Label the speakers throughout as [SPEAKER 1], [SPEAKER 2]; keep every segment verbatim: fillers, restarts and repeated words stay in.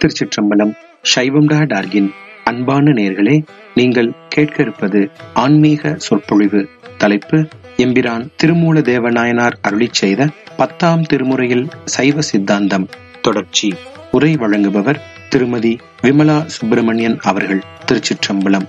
[SPEAKER 1] திருச்சிற்றம்பலம். சைவம் டா டார்கின் அன்பான நேயர்களே, நீங்கள் கேட்க இருப்பது ஆன்மீக சொற்பொழிவு. தலைப்பு எம்பிரான் திருமூல தேவநாயனார் அருளிச் செய்த பத்தாம் திருமுறையில் சைவ சித்தாந்தம் தொடர்ச்சி. உரை வழங்குபவர் திருமதி விமலா சுப்பிரமணியன் அவர்கள். திருச்சிற்றம்பலம்.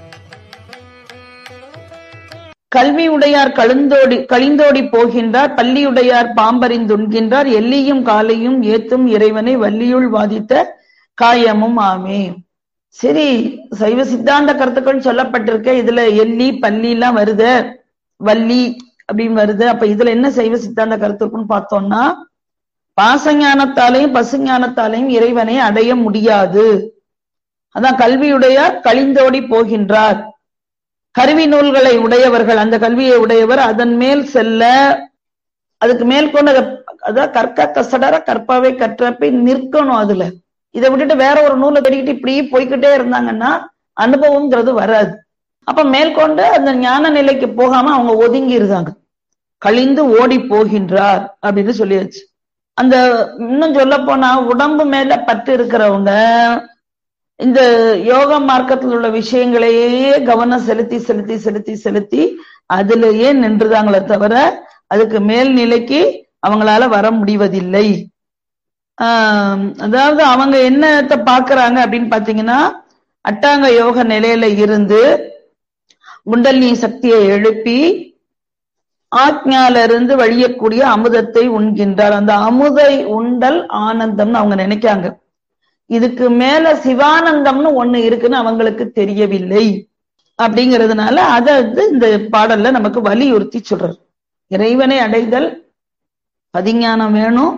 [SPEAKER 2] கல்வி உடையார் கழுந்தோடி கழிந்தோடி போகின்றார், பள்ளியுடையார் பாம்பறிந்துண்கின்றார், எல்லியும் காலையும் ஏத்தும் இறைவனை வள்ளியுள் வாதித்த காயமும் ஆமே. சரி, சைவ சித்தாந்த கருத்துக்கள் சொல்லப்பட்டிருக்க. இதுல எல்லி பள்ளி எல்லாம் வருது, வள்ளி அப்படின்னு வருது. அப்ப இதுல என்ன சைவ சித்தாந்த கருத்துக்குன்னு பார்த்தோம்னா, பாசஞானத்தாலையும் பசுஞானத்தாலையும் இறைவனை அடைய முடியாது. அதான் கல்வியுடையார் கழிந்தோடி போகின்றார். கருவி நூல்களை உடையவர்கள், அந்த கல்வியை உடையவர் அதன் மேல் செல்ல, அதுக்கு மேல் கொண்டு அதான் கற்க கசடர கற்பாவை கற்றப்பை நிற்கணும். அதுல இதை விட்டுட்டு வேற ஒரு நூலை கட்டிக்கிட்டு இப்படியே போய்கிட்டே இருந்தாங்கன்னா அனுபவம்ங்கிறது வராது. அப்ப மேற்கொண்டு அந்த ஞான நிலைக்கு போகாம அவங்க ஒதுங்கி இருக்காங்க. கழிந்து ஓடி போகின்றார் அப்படின்னு சொல்லியாச்சு. அந்த இன்னும் சொல்ல போனா உடம்பு மேல பற்று இருக்கிறவங்க இந்த யோக மார்க்கத்தில் உள்ள விஷயங்களையே கவனம் செலுத்தி செலுத்தி செலுத்தி செலுத்தி அதுலயே நின்றுதாங்களே தவிர அதுக்கு மேல் நிலைக்கு அவங்களால வர முடிவதில்லை. ஆஹ் அதாவது அவங்க என்னத்தை பாக்குறாங்க அப்படின்னு பாத்தீங்கன்னா, அட்டாங்க யோக நிலையில இருந்து குண்டலினி சக்தியை எழுப்பி ஆக்ஞால இருந்து வழியக்கூடிய அமுதத்தை உண்கின்றார். அந்த அமுதை உண்டல் ஆனந்தம்னு அவங்க நினைக்காங்க. இதுக்கு மேல சிவானந்தம்னு ஒண்ணு இருக்குன்னு அவங்களுக்கு தெரியவில்லை. அப்படிங்கிறதுனால அதை வந்து இந்த பாடல்ல நமக்கு வலியுறுத்தி சொல்றாரு. இறைவனை அடைதல் பதிஞானம் வேணும்.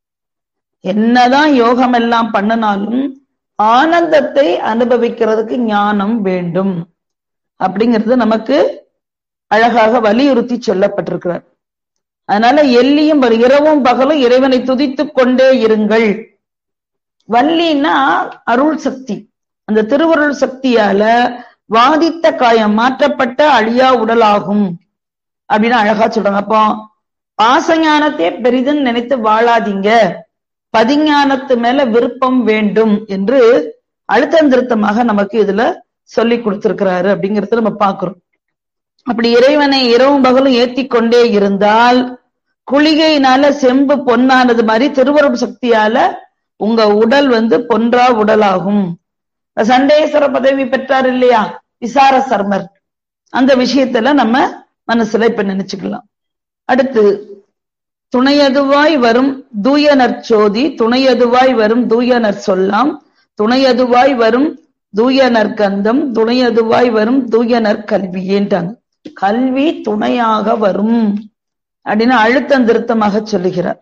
[SPEAKER 2] என்னதான் யோகம் எல்லாம் பண்ணினாலும் ஆனந்தத்தை அனுபவிக்கிறதுக்கு ஞானம் வேண்டும் அப்படிங்கிறது நமக்கு அழகாக வலியுறுத்தி சொல்லப்பட்டிருக்கிறார். அதனால எல்லியும் இரவும் பகலும் இறைவனை துதித்து கொண்டே இருங்கள். வள்ளின்னா அருள் சக்தி. அந்த திருவருள் சக்தியால வாதித்த காயம் மாற்றப்பட்ட அழியா உடலாகும் அப்படின்னு அழகா சொல்றாங்க. அப்போ பாசஞானத்தை பெரிதுன்னு நினைத்து வாழாதீங்க, பதிஞானத்து மேல விருப்பம் வேண்டும் என்று அழுத்தம் திருத்தமாக நமக்கு இதுல சொல்லி கொடுத்திருக்கிறாரு அப்படிங்கறத நம்ம பாக்குறோம். அப்படி இறைவனை இரவும் பகலும் ஏத்தி கொண்டே இருந்தால் குளிகையினால செம்பு பொன்னானது மாதிரி திருவருள் சக்தியால உங்க உடல் வந்து பொன்றா உடலாகும். சண்டேஸ்வர பதவி பெற்றார் இல்லையா விசார சர்மர், அந்த விஷயத்துல நம்ம மனசுல இப்ப நினைச்சுக்கலாம். அடுத்து துணையதுவாய் வரும் தூயனர் சோதி, துணையதுவாய் வரும் தூயனர் சொல்லாம், துணையதுவாய் வரும் தூயனர் கந்தம், துணையதுவாய் வரும் தூயனர் கல்வியேன்றாங்க. கல்வி துணையாக வரும் அப்படின்னு அழுத்தம் திருத்தமாக சொல்லுகிறார்.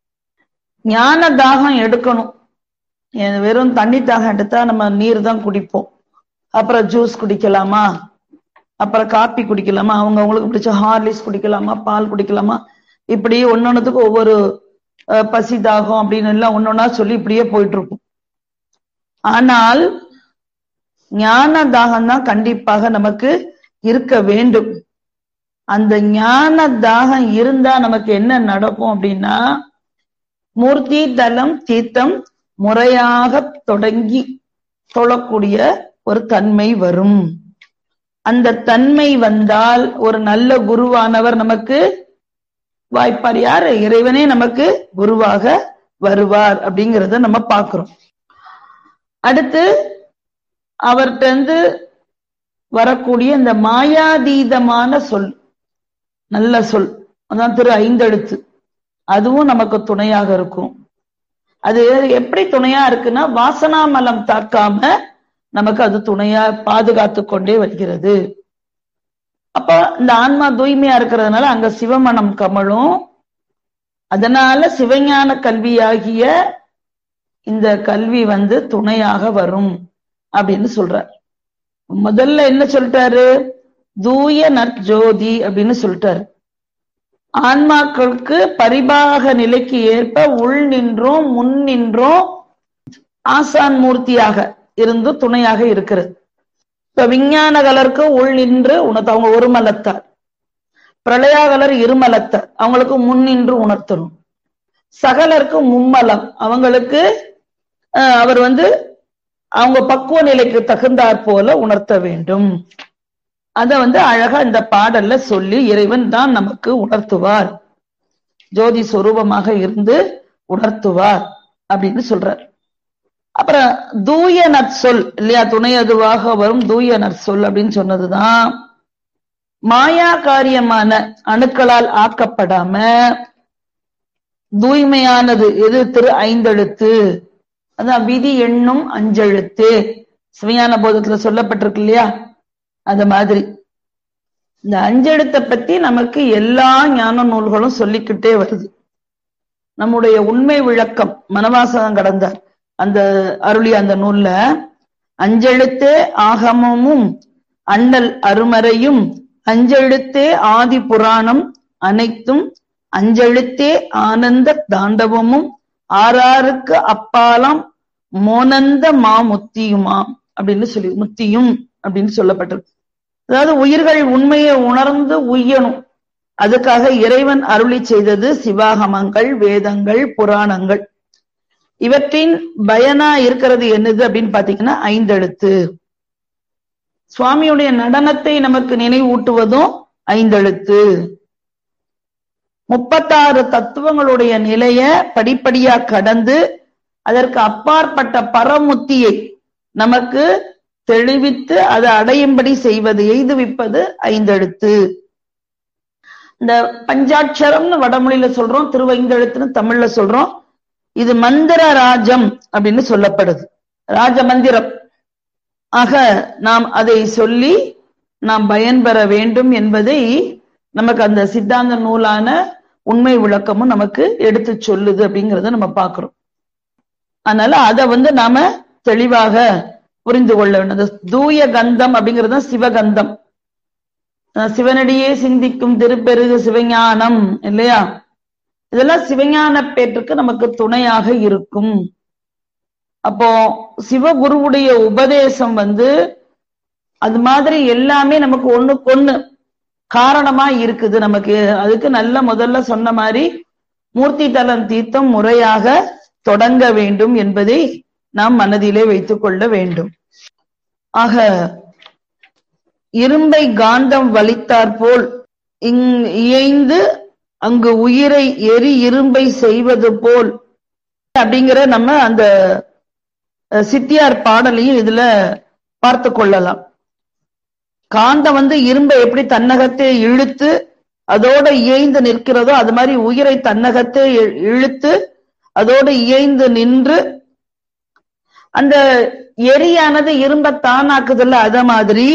[SPEAKER 2] ஞான தாகம் எடுக்கணும். வெறும் தண்ணி தாகம் எடுத்தா நம்ம நீர் தான் குடிப்போம். அப்புறம் ஜூஸ் குடிக்கலாமா, அப்புறம் காப்பி குடிக்கலாமா, அவங்க அவங்களுக்கு பிடிச்ச ஹார்லிக்ஸ் குடிக்கலாமா, பால் குடிக்கலாமா, இப்படி ஒன்னொன்னுக்கு ஒவ்வொரு பசி தாகம் அப்படின்னு எல்லாம் ஒன்னொன்னா சொல்லி இப்படியே போயிட்டு இருக்கும். ஆனால் ஞான தாகம் தான் கண்டிப்பாக நமக்கு இருக்க வேண்டும். அந்த ஞான தாகம் இருந்தா நமக்கு என்ன நடக்கும் அப்படின்னா, மூர்த்தி தலம் தீர்த்தம் முறையாக தொடங்கி தொழக்கூடிய ஒரு தன்மை வரும். அந்த தன்மை வந்தால் ஒரு நல்ல குருவானவர் நமக்கு வாய்ப்பார். யாரு? இறைவனே நமக்கு குருவாக வருவார் அப்படிங்கிறத நம்ம பார்க்கிறோம். அடுத்து அவர்கிட்ட இருந்து வரக்கூடிய இந்த மாயாதீதமான சொல், நல்ல சொல், அதான் திரு ஐந்தெழுத்து, அதுவும் நமக்கு துணையாக இருக்கும். அது எப்படி துணையா இருக்குன்னா, வாசனாமலம் தாக்காம நமக்கு அது துணையா பாதுகாத்து கொண்டே வருகிறது. அப்ப இந்த ஆன்மா தூய்மையா இருக்கிறதுனால அங்க சிவமனம் கமழும். அதனால சிவஞான கல்வியாகிய இந்த கல்வி வந்து துணையாக வரும் அப்படின்னு சொல்றார். முதல்ல என்ன சொல்லிட்டாரு? தூய நற்ஜோதி அப்படின்னு சொல்லிட்டாரு. ஆன்மாக்களுக்கு பரிபாக நிலைக்கு ஏற்ப உள் நின்றும் முன் நின்றும் ஆசான் மூர்த்தியாக இருந்து துணையாக இருக்கிறது. இப்ப விஞ்ஞானகலருக்கு உள் நின்று உணர்த்த, அவங்க ஒரு மலத்தார். பிரளயாகலர் இருமலத்தார், அவங்களுக்கு முன் நின்று உணர்த்தணும். சகலருக்கு மும்மலம், அவங்களுக்கு அவர் வந்து அவங்க பக்குவ நிலைக்கு தகுந்தாற் போல உணர்த்த வேண்டும். அத வந்து அழகா இந்த பாடல்ல சொல்லி இறைவன் தான் நமக்கு உணர்த்துவார், ஜோதி சொரூபமாக இருந்து உணர்த்துவார் அப்படின்னு சொல்றார். அப்புறம் தூய நற்சொல் இல்லையா, துணை அதுவாக வரும் தூய நற்சொல் அப்படின்னு சொன்னதுதான் மாயா காரியமான அணுக்களால் ஆக்கப்படாம தூய்மையானது எது, திரு ஐந்தெழுத்து, அதான் விதி எண்ணும் அஞ்செழுத்து சிவஞான போதத்துல சொல்லப்பட்டிருக்கு இல்லையா. அந்த மாதிரி இந்த அஞ்செழுத்தை பத்தி நமக்கு எல்லா ஞான நூல்களும் சொல்லிக்கிட்டே வருது. நம்முடைய உண்மை விளக்கம் மனவாசகம் கடந்த அந்த அருளிய அந்த நூல்ல அஞ்செழுத்தே ஆகமமும் அண்ணல் அருமறையும் அஞ்செழுத்தே ஆதி புராணம் அனைத்தும் அஞ்செழுத்தே ஆனந்த தாண்டவமும் ஆறாருக்கு அப்பாலாம் மோனந்த மா முத்தியுமாம் அப்படின்னு சொல்லி முத்தியும் அப்படின்னு சொல்லப்பட்டிருக்கு. அதாவது உயிர்கள் உண்மையை உணர்ந்து உய்யணும், அதுக்காக இறைவன் அருளி செய்தது சிவாகமங்கள், வேதங்கள், புராணங்கள். இவற்றின் பயனா இருக்கிறது என்னது அப்படின்னு பாத்தீங்கன்னா ஐந்தெழுத்து. சுவாமியுடைய நடனத்தை நமக்கு நினைவூட்டுவதும் ஐந்தெழுத்து. முப்பத்தாறு தத்துவங்களுடைய நிலைய படிப்படியா கடந்து அதற்கு அப்பாற்பட்ட பரமுத்தியை நமக்கு தெளிவித்து அதை அடையும்படி செய்வது, எய்துவிப்பது ஐந்தெழுத்து. இந்த பஞ்சாட்சரம்னு வடமொழியில சொல்றோம், திருவைந்தெழுத்துன்னு தமிழ்ல சொல்றோம். இது மந்திர ராஜம் அப்படின்னு சொல்லப்படுது, ராஜ மந்திரம். ஆக நாம் அதை சொல்லி நாம் பயன்பெற வேண்டும் என்பதை நமக்கு அந்த சித்தாந்த நூலான உண்மை விளக்கமும் நமக்கு எடுத்து சொல்லுது அப்படிங்கறத நம்ம பார்க்கிறோம். அதனால அதை வந்து நாம தெளிவாக புரிந்து கொள்ள வேண்டும். தூய கந்தம் அப்படிங்கிறது சிவகந்தம், சிவனடியே சிந்திக்கும் திருப்பெருகு சிவஞானம் இல்லையா. இதெல்லாம் சிவஞான பேற்றுக்கு நமக்கு துணையாக இருக்கும். அப்போ சிவகுருவுடைய உபதேசம் வந்து அது மாதிரி எல்லாமே நமக்கு ஒண்ணுக்கு ஒண்ணு காரணமா இருக்குது நமக்கு. அதுக்கு நல்ல முதல்ல சொன்ன மாதிரி மூர்த்தி தலம் தீர்த்தம் முறையாக தொடங்க வேண்டும் என்பதை நாம் மனதிலே வைத்துக் கொள்ள வேண்டும். ஆக இரும்பை காந்தம் வலித்தாற் போல் இங் இயைந்து அங்கு உயிரை எரி இரும்பை செய்வது போல் அப்படிங்கிற நம்ம அந்த சித்தியார் பாடலையும் இதுல பார்த்து கொள்ளலாம். காந்தம் வந்து இரும்பை எப்படி தன்னகத்தை இழுத்து அதோட இயைந்து நிற்கிறதோ அது மாதிரி உயிரை தன்னகத்தை இழுத்து அதோடு இயைந்து நின்று அந்த எரியானது இரும்ப தானாக்குதல்ல, அத மாதிரி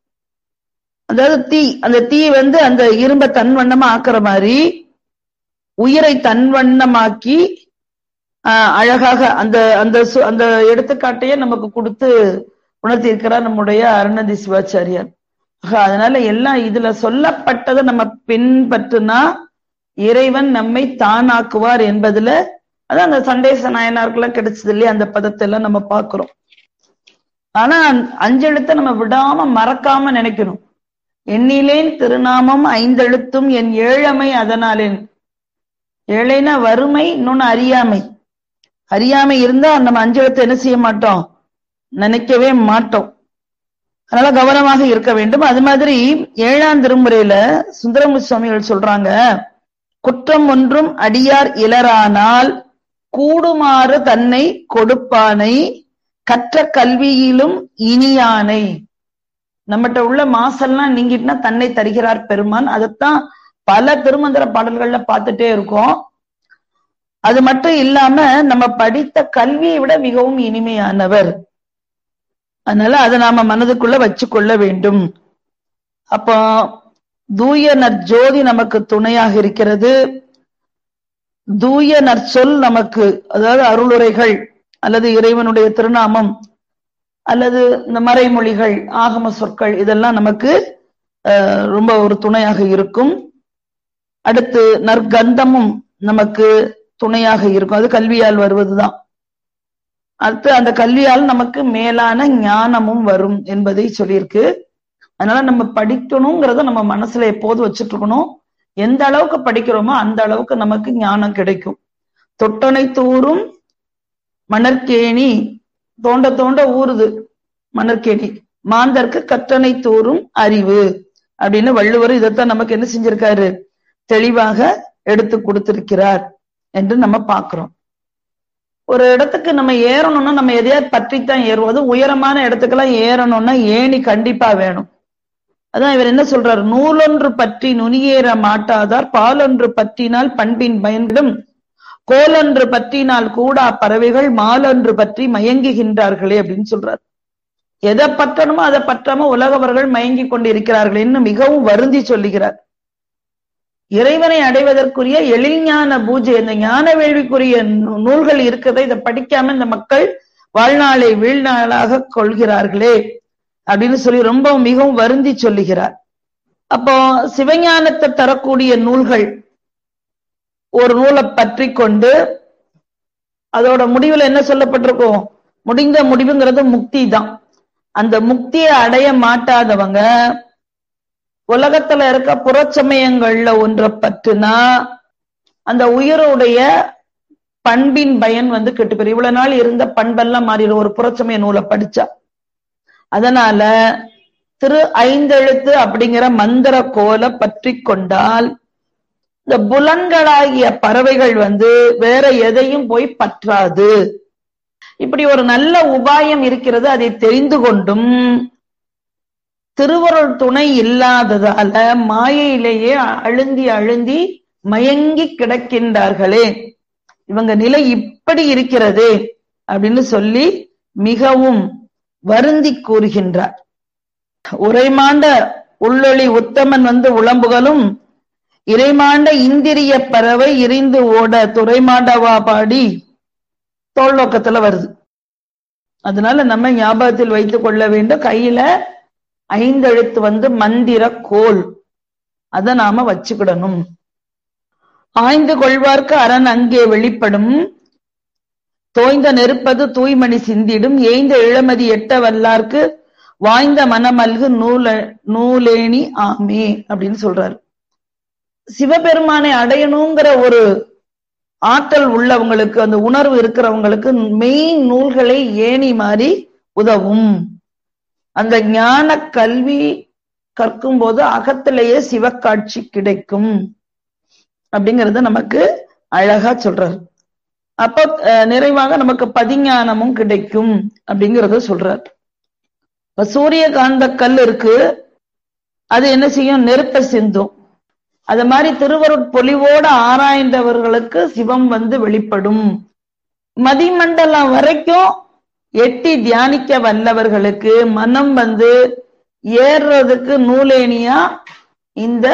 [SPEAKER 2] அதாவது தீ, அந்த தீ வந்து அந்த இரும்ப தன்வண்ணமா ஆக்குற மாதிரி உயிரை தன்வண்ணமாக்கி ஆஹ் அழகாக அந்த அந்த அந்த எடுத்துக்காட்டையே நமக்கு கொடுத்து உணர்த்தி இருக்கிறார் நம்முடைய அருணந்தி சிவாச்சாரியார். அதனால எல்லாம் இதுல சொல்லப்பட்டதை நம்ம பின்பற்றுனா இறைவன் நம்மை தானாக்குவார் என்பதுல அதான் அந்த சண்டேச நாயனாருக்கெல்லாம் கிடைச்சது இல்லையா, அந்த பதத்தை எல்லாம் நம்ம பாக்குறோம். ஆனா அஞ்செழுத்தை நம்ம விடாம மறக்காம நினைக்கணும். எண்ணிலேன் திருநாமம் ஐந்தெழுத்தும் என் ஏழமை அதனாலேன். ஏழைனா வறுமை, இன்னொன்னு அறியாமை. அறியாமை இருந்தா நம்ம அஞ்செழுத்தை என்ன செய்ய மாட்டோம், நினைக்கவே மாட்டோம். அதனால கவனமாக இருக்க வேண்டும். அது மாதிரி ஏழாம் திருமுறையில சுந்தரமூர்த்தி சுவாமிகள் சொல்றாங்க, குற்றம் ஒன்றும் அடியார் இலரானால் கூடுமாறு தன்னை கொடுப்பானை கற்ற கல்வியிலும் இனியானை. நம்மகிட்ட உள்ள மாசெல்லாம் நீங்கிட்டுனா தன்னை தருகிறார் பெருமான். அதைத்தான் பல திருமந்திர பாடல்கள்ல பார்த்துட்டே இருக்கோம். அது மட்டும் இல்லாம நம்ம படித்த கல்வியை விட மிகவும் இனிமையானவர். அதனால அதை நாம மனதுக்குள்ள வச்சு கொள்ள வேண்டும். அப்போ தூய நற்ஜோதி நமக்கு துணையாக இருக்கிறது. தூய நற்சொல் நமக்கு, அதாவது அருளுரைகள் அல்லது இறைவனுடைய திருநாமம் அல்லது இந்த மறைமொழிகள், ஆகம சொற்கள், இதெல்லாம் நமக்கு அஹ் ரொம்ப ஒரு துணையாக இருக்கும். அடுத்து நற்கந்தமும் நமக்கு துணையாக இருக்கும். அது கல்வியால் வருவதுதான். அடுத்து அந்த கல்வியால் நமக்கு மேலான ஞானமும் வரும் என்பதை சொல்லியிருக்கு. அதனால நம்ம படிக்கணுங்கிறத நம்ம மனசுல எப்போது வச்சுட்டு இருக்கணும். எந்த அளவுக்கு படிக்கிறோமோ அந்த அளவுக்கு நமக்கு ஞானம் கிடைக்கும். தொட்டனை தூரும் மணற்கேணி தோண்ட தோண்ட ஊறுது மணற்கேணி. மாந்தர்க்கு கற்றனை தூறும் அறிவு அப்படின்னு வள்ளுவர் இதைத்தான் நமக்கு என்ன செஞ்சிருக்காரு, தெளிவாக எடுத்து கொடுத்திருக்கிறார் என்று நம்ம பார்க்கிறோம். ஒரு இடத்துக்கு நம்ம ஏறணும்னா நம்ம எதையாவது பற்றித்தான் ஏறுவோம். அது உயரமான இடத்துக்கெல்லாம் ஏறணும்னா ஏணி கண்டிப்பா வேணும். அதான் இவர் என்ன சொல்றாரு, நூலொன்று பற்றி நுனியேற மாட்டாதார் பாலொன்று பற்றினால் பண்பின் பயன்கிடும் கோலொன்று பற்றினால் கூடா பறவைகள் மாலொன்று பற்றி மயங்குகின்றார்களே அப்படின்னு சொல்றாரு. எதை பற்றணுமோ அதை பற்றாம உலகவர்கள் மயங்கி கொண்டு இருக்கிறார்கள் என்று மிகவும் வருந்தி சொல்லுகிறார். இறைவனை அடைவதற்குரிய எழில்ஞான பூஜை, இந்த ஞான வேள்விக்குரிய நூல்கள் இருக்கிறத இதை படிக்காம இந்த மக்கள் வாழ்நாளை வீழ்நாளாக கொள்கிறார்களே அப்படின்னு சொல்லி ரொம்ப மிகவும் வருந்தி சொல்லுகிறார். அப்போ சிவஞானத்தை தரக்கூடிய நூல்கள், ஒரு நூலை பற்றி கொண்டு அதோட முடிவுல என்ன சொல்லப்பட்டிருக்கும், முடிந்த முடிவுங்கிறது முக்தி தான். அந்த முக்தியை அடைய மாட்டாதவங்க உலகத்துல இருக்க புறச்சமயங்கள்ல ஒன்றை பற்றுனா அந்த உயிரோடைய பண்பின் பயன் வந்து கெட்டு போயிடும். இவ்வளவு நாள் இருந்த பண்பெல்லாம் மாறிடும் ஒரு புறச்சமய நூலை படிச்சா. அதனால திரு ஐந்தெழுத்து அப்படிங்கிற மந்திர கோலை பற்றி கொண்டால் இந்த புலன்களாகிய பறவைகள் வந்து வேற எதையும் போய் பற்றாது. இப்படி ஒரு நல்ல உபாயம் இருக்கிறது. அதை தெரிந்து கொண்டும் திருவருள் துணை இல்லாததால மாயையிலேயே அழுந்தி அழுந்தி மயங்கி கிடக்கின்றார்களே, இவங்க நிலை இப்படி இருக்கிறது அப்படின்னு சொல்லி மிகவும் வருந்தி கூறுகின்றார். உரைமாண்ட உள்ளொளி உத்தமன் வந்து உளம்புகளும் இறைமாண்ட இந்திரிய பறவை இரிந்து ஓட துறைமாண்டவா பாடி தோல் நோக்கத்துல வருது. அதனால நம்ம ஞாபகத்தில் வைத்துக் கொள்ள வேண்டும். கையில ஐந்தெழுத்து வந்து மந்திர கோல், அதை நாம வச்சுக்கிடணும். ஆய்ந்து கொள்வார்க்கு அரண் அங்கே வெளிப்படும் தோய்ந்த நெருப்பது தூய்மணி சிந்திடும் ஏய்ந்த இளமதி எட்ட வல்லார்க்கு வாய்ந்த மனமல்கு நூல நூலேணி ஆமே அப்படின்னு சொல்றாரு. சிவபெருமானை அடையணுங்கிற ஒரு ஆற்றல் உள்ளவங்களுக்கு, அந்த உணர்வு இருக்கிறவங்களுக்கு மெய் நூல்களை ஏணி மாறி உதவும். அந்த ஞான கல்வி கற்கும் போது அகத்திலேயே சிவக்காட்சி கிடைக்கும் அப்படிங்கறத நமக்கு அழகா சொல்றாரு. அப்ப நிறைவாக நமக்கு பதிஞானமும் கிடைக்கும் அப்படிங்கறத சொல்றார். இப்ப சூரியகாந்த கல் இருக்கு, அது என்ன செய்யும், நெருப்ப சிந்தும். அது மாதிரி திருவருட்பொலிவோட ஆராய்ந்தவர்களுக்கு சிவம் வந்து வெளிப்படும். மதிமண்டலம் வரைக்கும் எட்டி தியானிக்க வல்லவர்களுக்கு மனம் வந்து ஏறுறதுக்கு நூலேணியா இந்த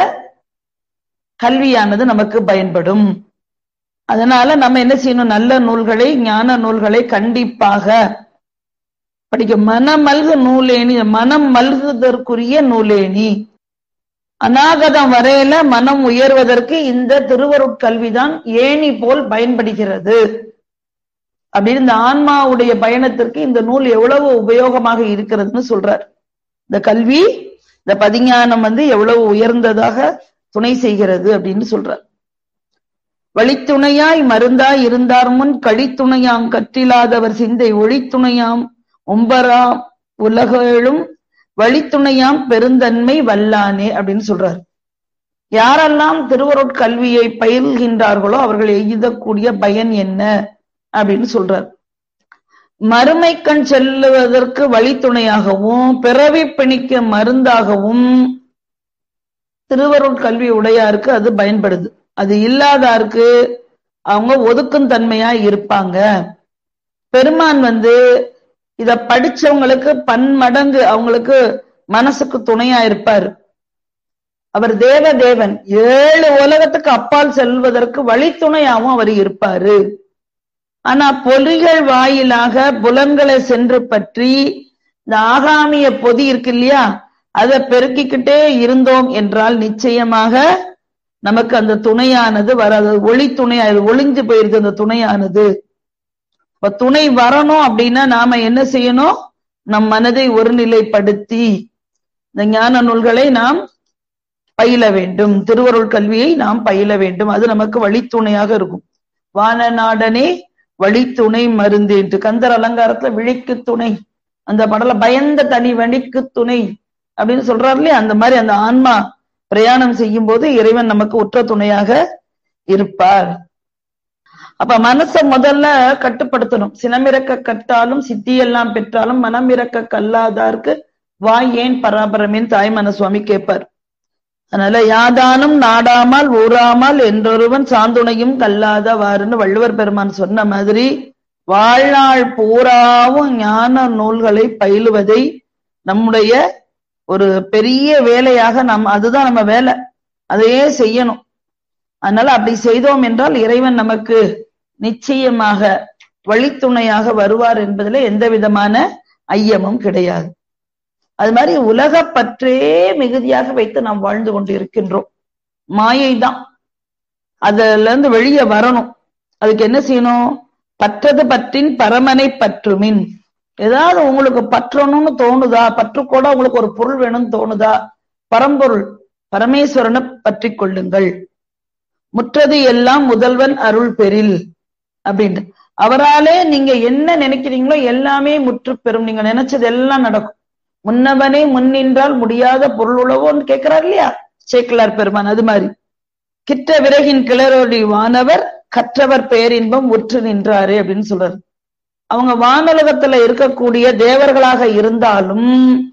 [SPEAKER 2] கல்வியானது நமக்கு பயன்படும். அதனால நம்ம என்ன செய்யணும், நல்ல நூல்களை ஞான நூல்களை கண்டிப்பாக படிக்க. மனமல்கு நூலேணி, மனம் மல்குதற்குரிய நூலேணி. அநாகதம் வரையில மனம் உயர்வதற்கு இந்த திருவருட்கல்விதான் ஏணி போல் பயன்படுகிறது அப்படின்னு இந்த ஆன்மாவுடைய பயணத்திற்கு இந்த நூல் எவ்வளவு உபயோகமாக இருக்கிறதுன்னு சொல்றார். இந்த கல்வி, இந்த பதிஞானம் வந்து எவ்வளவு உயர்ந்ததாக துணை செய்கிறது அப்படின்னு சொல்றார். வழித்துணையாய் மருந்தாய் இருந்தார் முன் கழித்துணையாம் கற்றிலாதவர் சிந்தை ஒளித்துணையாம் ஒம்பராம் உலகேழும் வழித்துணையாம் பெருந்தன்மை வல்லானே அப்படின்னு சொல்றாரு. யாரெல்லாம் திருவருட்கல்வியை பயில்கின்றார்களோ அவர்கள் எய்தக்கூடிய பயன் என்ன அப்படின்னு சொல்றார். மறுமை கண் செல்லுவதற்கு வழித்துணையாகவும் பிறவி பிணிக்க மருந்தாகவும் திருவருட்கல்வி உடையாருக்கு அது பயன்படுது. அது இல்லாதாருக்கு அவங்க ஒதுக்கும் தன்மையா இருப்பாங்க. பெருமான் வந்து இத படிச்சவங்களுக்கு பன்மடங்கு அவங்களுக்கு மனசுக்கு துணையா இருப்பார். அவர் தேவ தேவன், ஏழு உலகத்துக்கு அப்பால் செல்வதற்கு வழித்துணையாவும் அவர் இருப்பாரு. ஆனா பொறிகள் வாயிலாக புலன்களை சென்று பற்றி இந்த ஆகாமிய பொதி இருக்கு இல்லையா, அதை பெருக்கிக்கிட்டே இருந்தோம் என்றால் நிச்சயமாக நமக்கு அந்த துணையானது வராது. ஒளி துணை ஒளிஞ்சு போயிருக்கு அந்த துணையானது. இப்ப துணை வரணும் அப்படின்னா நாம என்ன செய்யணும், நம் மனதை ஒருநிலைப்படுத்தி இந்த ஞான நூல்களை நாம் பயில வேண்டும், திருவருள் கல்வியை நாம் பயில வேண்டும். அது நமக்கு வழித்துணையாக இருக்கும். வானநாடனே வழி துணை மருந்து என்று கந்தர் அலங்காரத்துல விழிக்கு துணை, அந்த படல பயந்த தனி வழிக்கு துணை அப்படின்னு சொல்றாரு இல்லையா, அந்த மாதிரி அந்த ஆன்மா பிரயாணம் செய்யும் போது இறைவன் நமக்கு உற்ற துணையாக இருப்பார். அப்ப மனச முதல்ல கட்டுப்படுத்தணும். சினமிறக்க கட்டாலும் சித்தியெல்லாம் பெற்றாலும் மனமிறக்க கல்லாதார்க்கு வாய் ஏன் பராபரமேன் தாய்மன சுவாமி கேட்பார். அதனால யாதானும் நாடாமல் ஊறாமல் என்றொருவன் சாந்துணையும் கல்லாதவாறுன்னு வள்ளுவர் பெருமான் சொன்ன மாதிரி வாழ்நாள் பூராவும் ஞான நூல்களை பயிலுவதை நம்முடைய ஒரு பெரிய வேலையாக நாம், அதுதான் நம்ம வேலை, அதையே செய்யணும். அதனால அப்படி செய்தோம் என்றால் இறைவன் நமக்கு நிச்சயமாக வழித்துணையாக வருவார் என்பதில் எந்த விதமான ஐயமும் கிடையாது. அது மாதிரி உலக பற்றே மிகுதியாக வைத்து நாம் வாழ்ந்து கொண்டு இருக்கின்றோம். மாயை தான், அதுல இருந்து வெளியே வரணும். அதுக்கு என்ன செய்யணும்? பற்றது பற்றின் பரமனை பற்றுமின். ஏதாவது உங்களுக்கு பற்றணும்னு தோணுதா, பற்று கூட உங்களுக்கு ஒரு பொருள் வேணும்னு தோணுதா, பரம்பொருள் பரமேஸ்வரனை பற்றி கொள்ளுங்கள். முற்றது எல்லாம் முதல்வன் அருள் பெறில் அப்படின்ட்டு அவராலே நீங்க என்ன நினைக்கிறீங்களோ எல்லாமே முற்று பெறும். நீங்க நினைச்சது எல்லாம் நடக்கும். முன்னவனே முன்னின்றால் முடியாத பொருள் உழவோன்னு கேட்கிறார் இல்லையா சேக்கிலார் பெருமான். அது மாதிரி கிற்ற விறகின் கிளறொடி வானவர் கற்றவர் பேரின்பம் உற்று நின்றாரு அப்படின்னு சொல்றாரு. அவங்க வானுலகத்துல இருக்கக்கூடிய தேவர்களாக இருந்தாலும்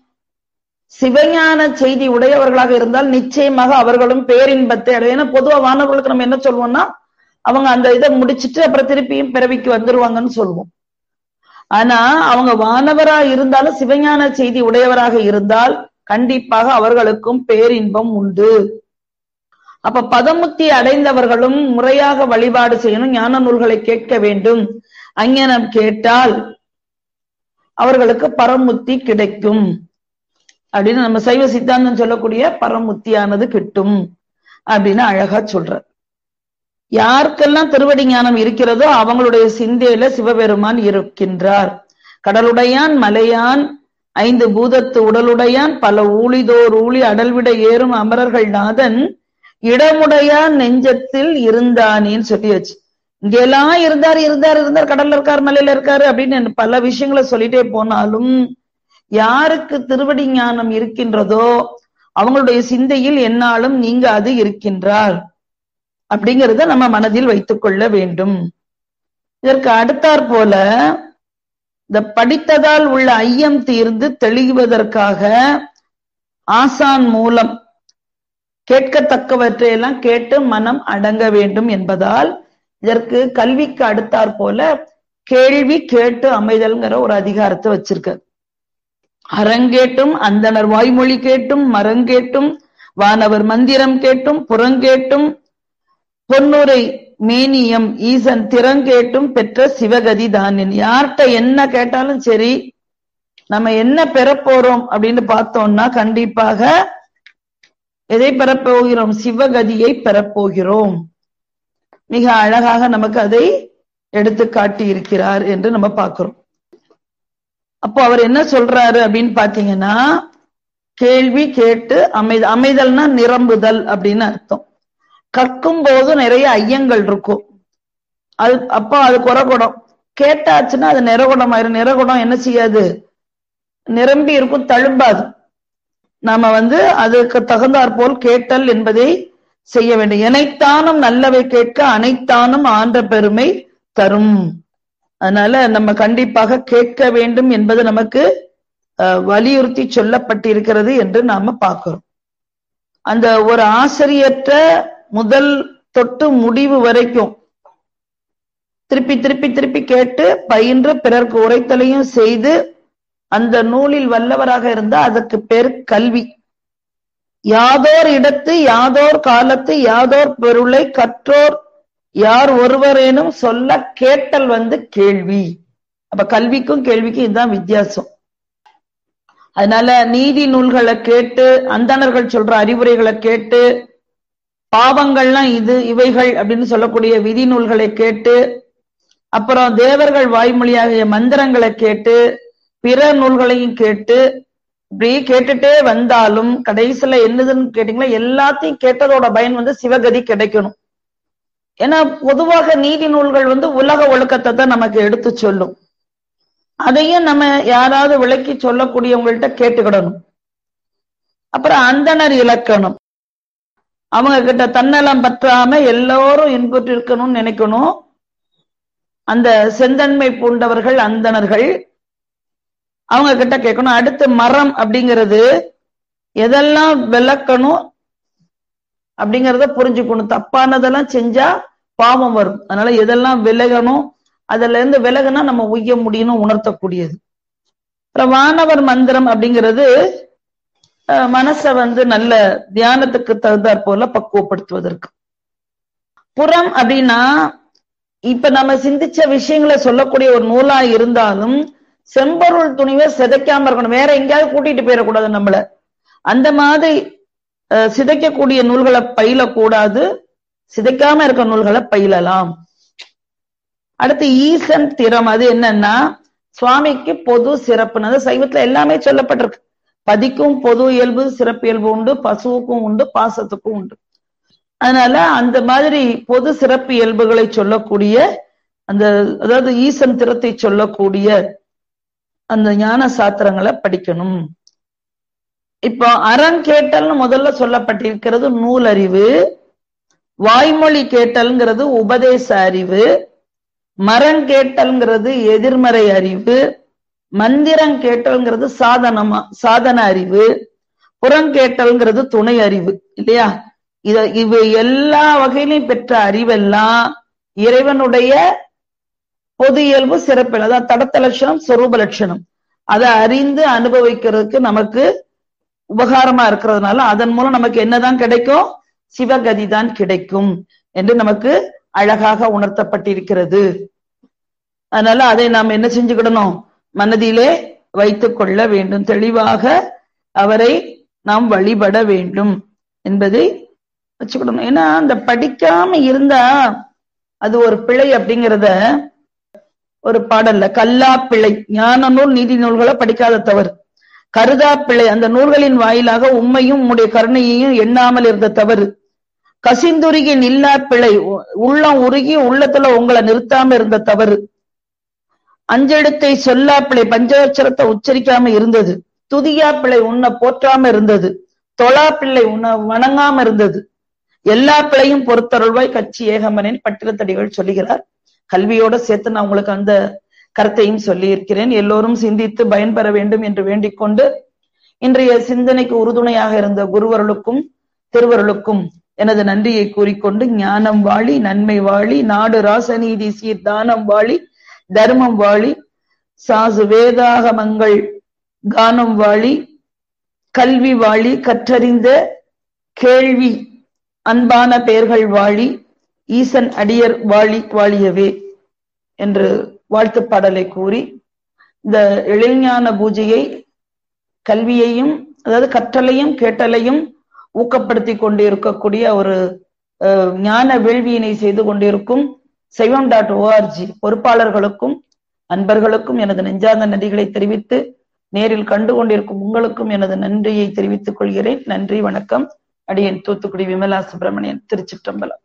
[SPEAKER 2] சிவஞான செய்தி உடையவர்களாக இருந்தால் நிச்சயமாக அவர்களும் பேரின்பத்தை அடைய. ஏன்னா பொதுவா வானவர்களுக்கு நம்ம என்ன சொல்வோம்னா அவங்க அந்த இதை முடிச்சுட்டு அப்புறம் திருப்பியும் பிறவிக்கு வந்துருவாங்கன்னு சொல்லுவோம். ஆனா அவங்க வானவரா இருந்தாலும் சிவஞான செய்தி உடையவராக இருந்தால் கண்டிப்பாக அவர்களுக்கும் பேரின்பம் உண்டு. அப்ப பதமுத்தி அடைந்தவர்களும் முறையாக வழிபாடு செய்யணும், ஞான நூல்களை கேட்க வேண்டும். அஞ்ஞானம் கேட்டால் அவர்களுக்கு பரமுத்தி கிடைக்கும் அப்படின்னு நம்ம சைவ சித்தாந்தம் சொல்லக்கூடிய பரமுத்தியானது கிட்டும் அப்படின்னு அழகா சொல்றார். யாருக்கெல்லாம் திருவடி ஞானம் இருக்கிறதோ அவங்களுடைய சிந்தையில சிவபெருமான் இருக்கின்றார். கடலுடையான் மலையான் ஐந்து பூதத்து உடலுடையான் பல ஊழிதோர் ஊழி அடல்விட ஏறும் அமரர்கள் நாதன் இடமுடையான் நெஞ்சத்தில் இருந்தானேன்னு சொல்லியாச்சு. இங்கெல்லாம் இருந்தார் இருந்தார் இருந்தார் கடல்ல இருக்காரு மலையில இருக்காரு அப்படின்னு பல விஷயங்களை சொல்லிட்டே போனாலும் யாருக்கு திருவடி ஞானம் இருக்கின்றதோ அவங்களுடைய சிந்தையில் என்னாலும் நீங்க அது இருக்கின்றார் அப்படிங்கிறத நம்ம மனதில் வைத்துக் கொள்ள வேண்டும். இதற்கு அடுத்தாற் போல இந்த படித்ததால் உள்ள ஐயம் தீர்ந்து தெளிவதற்காக ஆசான் மூலம் கேட்கத்தக்கவற்றையெல்லாம் கேட்டு மனம் அடங்க வேண்டும் என்பதால் இதற்கு கல்விக்கு அடுத்தாற் போல கேள்வி கேட்டு அமைதல்ங்கிற ஒரு அதிகாரத்தை வச்சிருக்கார். அரங்கேட்டும் அந்தனர் வாய்மொழி கேட்டும் மரங்கேட்டும் வானவர் மந்திரம் கேட்டும் புறங்கேட்டும் பொன்னுரை மேனியம் ஈசன் திறங்கேட்டும் பெற்ற சிவகதி தான். யார்கிட்ட என்ன கேட்டாலும் சரி நம்ம என்ன பெறப்போறோம் அப்படின்னு பார்த்தோம்னா கண்டிப்பாக எதை பெறப்போகிறோம்? சிவகதியை பெறப்போகிறோம். மிக அழகாக நமக்கு அதை எடுத்து காட்டி இருக்கிறார் என்று நம்ம பார்க்கிறோம். அப்போ அவர் என்ன சொல்றாரு அப்படின்னு பாத்தீங்கன்னா கேள்வி கேட்டு அமைதல். அமைதல்னா நிரம்புதல் அப்படின்னு அர்த்தம். கற்கும் போது நிறைய ஐயங்கள் இருக்கும். அது அப்போ அது குறகுடம். கேட்டாச்சுன்னா அது நிறகுடம் ஆயிரும். நிறகுடம் என்ன செய்யாது? நிரம்பி இருக்கும், தழும்பாது. நாம வந்து அதுக்கு தகுந்தாற் போல் கேட்டல் என்பதை செய்ய வேண்டும். எனைத்தானும் நல்லவை கேட்க அனைத்தானும் ஆன்ற பெருமை தரும். அதனால நம்ம கண்டிப்பாக கேட்க வேண்டும் என்பது நமக்கு வலியுறுத்தி சொல்லப்பட்டிருக்கிறது என்று நாம பார்க்கிறோம். அந்த ஒரு ஆசிரியற்ற முதல் தொட்டு முடிவு வரைக்கும் திருப்பி திருப்பி திருப்பி கேட்டு பயின்று பிறர்க்கு உரைத்தலையும் செய்து அந்த நூலில் வல்லவராக இருந்தா அதுக்கு பேர் கல்வி. யாதோர் இடத்து யாதோர் காலத்து யாதோர் பொருளை கற்றோர் யார் ஒருவரேனும் சொல்ல கேட்டல் வந்து கேள்வி. அப்ப கல்விக்கும் கேள்விக்கும் இதுதான் வித்தியாசம். அதனால நீதி நூல்களை கேட்டு அந்தணர்கள் சொல்ற அறிவுரைகளை கேட்டு பாவங்கள்லாம் இது இவைகள் அப்படின்னு சொல்லக்கூடிய விதி நூல்களை கேட்டு அப்புறம் தேவர்கள் வாய்மொழியாகிய மந்திரங்களை கேட்டு பிற நூல்களையும் கேட்டு இப்படி கேட்டுட்டே வந்தாலும் கடைசியில என்னதுன்னு கேட்டீங்களா எல்லாத்தையும் கேட்டதோட பயன் வந்து சிவகதி கிடைக்கணும். ஏன்னா பொதுவாக நீதி நூல்கள் வந்து உலக ஒழுக்கத்தை தான் நமக்கு எடுத்து சொல்லும். அதையும் நம்ம யாராவது விளக்கி சொல்லக்கூடியவங்கள்ட்ட கேட்டுக்கிடணும். அப்புறம் அந்தணர் இலக்கணம், அவங்க கிட்ட தன்னலம் பற்றாம எல்லோரும் இன்புற்று இருக்கணும்னு நினைக்கணும். அந்த செந்தன்மை பூண்டவர்கள் அந்தணர்கள், அவங்க கிட்ட கேட்கணும். அடுத்து மரம் அப்படிங்கிறது எதெல்லாம் விளக்கணும் அப்படிங்கறத புரிஞ்சுக்கணும். தப்பானதெல்லாம் செஞ்சா பாவம் வரும். அதனால எதெல்லாம் விலகணும், அதுல இருந்து விலகுனா நம்ம உய்ய முடியும்னு உணர்த்தக்கூடியது. அப்புறம் வானவர் மந்திரம் அப்படிங்கிறது மனச வந்து நல்ல தியானத்துக்கு தகுந்தாற் போல பக்குவப்படுத்துவதற்கு. புறம் அப்படின்னா இப்ப நம்ம சிந்திச்ச விஷயங்களை சொல்லக்கூடிய ஒரு நூலா இருந்தாலும் செம்பொருள் துணிவை சிதைக்காம இருக்கணும். வேற எங்கேயாவது கூட்டிட்டு போயிடக்கூடாது நம்மள. அந்த மாதிரி சிதைக்கக்கூடிய நூல்களை பயிலக்கூடாது, சிதைக்காம இருக்க நூல்களை பயிலலாம். அடுத்து ஈசன் திறம், அது என்னன்னா சுவாமிக்கு பொது சிறப்புன்னு சைவத்துல எல்லாமே சொல்லப்பட்டிருக்கு. பதிக்கும் பொது இயல்பு சிறப்பு இயல்பு உண்டு, பசுவுக்கும் உண்டு, பாசத்துக்கும் உண்டு. அதனால அந்த மாதிரி பொது சிறப்பு இயல்புகளை சொல்லக்கூடிய அந்த அதாவது ஈசன் திறத்தை சொல்லக்கூடிய அந்த ஞான சாத்திரங்களை படிக்கணும். இப்போ அறம் கேட்டல்னு முதல்ல சொல்லப்பட்டிருக்கிறது நூல் அறிவு, வாய்மொழி கேட்டல்ங்கிறது உபதேச அறிவு, மரம் கேட்டல்ங்கிறது எதிர்மறை அறிவு, மந்திரம் கேட்டல்ங்கிறது சாதனமா சாதன அறிவு, புறங்கேட்டல்ங்கிறது துணை அறிவு இல்லையா? இத இவை எல்லா வகையிலையும் பெற்ற அறிவெல்லாம் இறைவனுடைய பொது இயல்பு சிறப்பு, அதாவது தடத்த லட்சணம் சொரூப லட்சணம், அதை அறிந்து அனுபவிக்கிறதுக்கு நமக்கு உபகாரமா இருக்கிறதுனால அதன் மூலம் நமக்கு என்னதான் கிடைக்கும்? சிவகதி தான் கிடைக்கும் என்று நமக்கு அழகாக உணர்த்தப்பட்டிருக்கிறது. அதனால அதை நாம் என்ன செஞ்சுக்கிடணும்? மனதிலே வைத்துக் கொள்ள வேண்டும். தெளிவாக அவரை நாம் வழிபட வேண்டும் என்பதை வச்சுக்கிடணும். ஏன்னா அந்த படிக்காம இருந்தா அது ஒரு பிழை அப்படிங்கிறத ஒரு பாடல்ல கல்லா பிழை, ஞான நூல் நீதி நூல்களை படிக்காத தவறு, கருதா பிழை, அந்த நூல்களின் வாயிலாக உண்மையும் உம்முடைய கருணையையும் எண்ணாமல் இருந்த தவறு, கசிந்துருகி நில்லா பிழை, உள்ளம் உருகி உள்ளத்துல உங்களை நிறுத்தாம இருந்த தவறு, அஞ்செழுத்தை சொல்லா பிழை, பஞ்சவட்சரத்தை உச்சரிக்காம இருந்தது, துதியா பிழை உன்னை போற்றாம இருந்தது, தொழா பிள்ளை உன்னை வணங்காம இருந்தது, எல்லா பிழையும் பொறுத்தருள்வாய் கட்சி ஏகமனின் பட்டினத்தடிகள் சொல்லுகிறார். கல்வியோட சேர்த்து நான் உங்களுக்கு அந்த கருத்தையும் சொல்லி இருக்கிறேன். எல்லோரும் சிந்தித்து பயன்பெற வேண்டும் என்று வேண்டிக் கொண்டு இன்றைய சிந்தனைக்கு உறுதுணையாக இருந்த குருவர்களுக்கும் திருவருளுக்கும் எனது நன்றியை கூறிக்கொண்டு, ஞானம் வாழி, நன்மை வாழி, நாடு ராசநீதி சீர் தானம் வாழி, தர்மம் வாழி, சாசு வேதாகமங்கள் கானம் வாழி, கல்வி வாழி, கற்றறிந்த கேள்வி அன்பான பெயர்கள் வாழி, ஈசன் அடியர் வாழி வாழியவே என்று வாழ்த்து பாடலை கூறி இந்த எழில்ஞான பூஜையை கல்வியையும் அதாவது கற்றலையும் கேட்டலையும் ஊக்கப்படுத்தி கொண்டு இருக்கக்கூடிய ஒரு ஞான வேள்வியினை செய்து கொண்டிருக்கும் சைவம் டாட் ஓஆர்ஜி பொறுப்பாளர்களுக்கும் அன்பர்களுக்கும் எனது நெஞ்சார்ந்த நன்றிகளை தெரிவித்து, நேரில் கண்டு கொண்டிருக்கும் உங்களுக்கும் எனது நன்றியை தெரிவித்துக் கொள்கிறேன். நன்றி, வணக்கம். அடியேன் தூத்துக்குடி விமலா சுப்பிரமணியன், திருச்சிற்றம்பலம்.